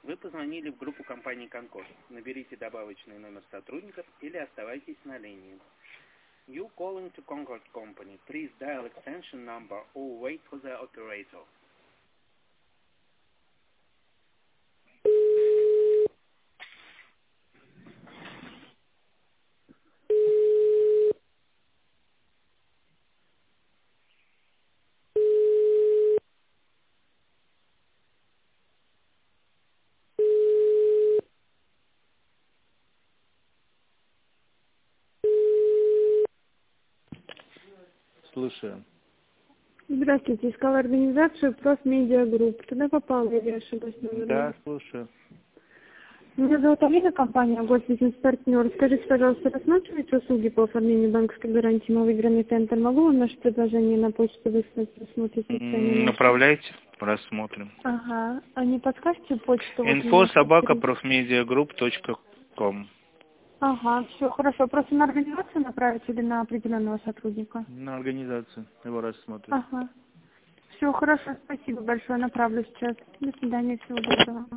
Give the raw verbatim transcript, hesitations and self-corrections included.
Вы позвонили в группу компании Concord. Наберите добавочный номер сотрудников или оставайтесь на линии. You calling to Concord Company. Please dial extension number or wait for the operator. Слушаю. Здравствуйте, искала организацию Профмедиа Групп. Туда попала, или ошиблась номером? Да, слушаю. Меня зовут Алина, компания Госбизнес-партнер. Скажите, пожалуйста, рассматриваете услуги по оформлению банковской гарантии на выигранный тендер? Могу вам наше предложение на почту выслать? Посмотрите цены. Направляйте, рассмотрим. Ага. А не подскажете почту? Инфо собака профмедиагрупп точка ком. Ага, все, хорошо. Просто на организацию направить или на определенного сотрудника? На организацию его рассмотрим. Ага. Все, хорошо, спасибо большое, направлю сейчас. До свидания, всего доброго.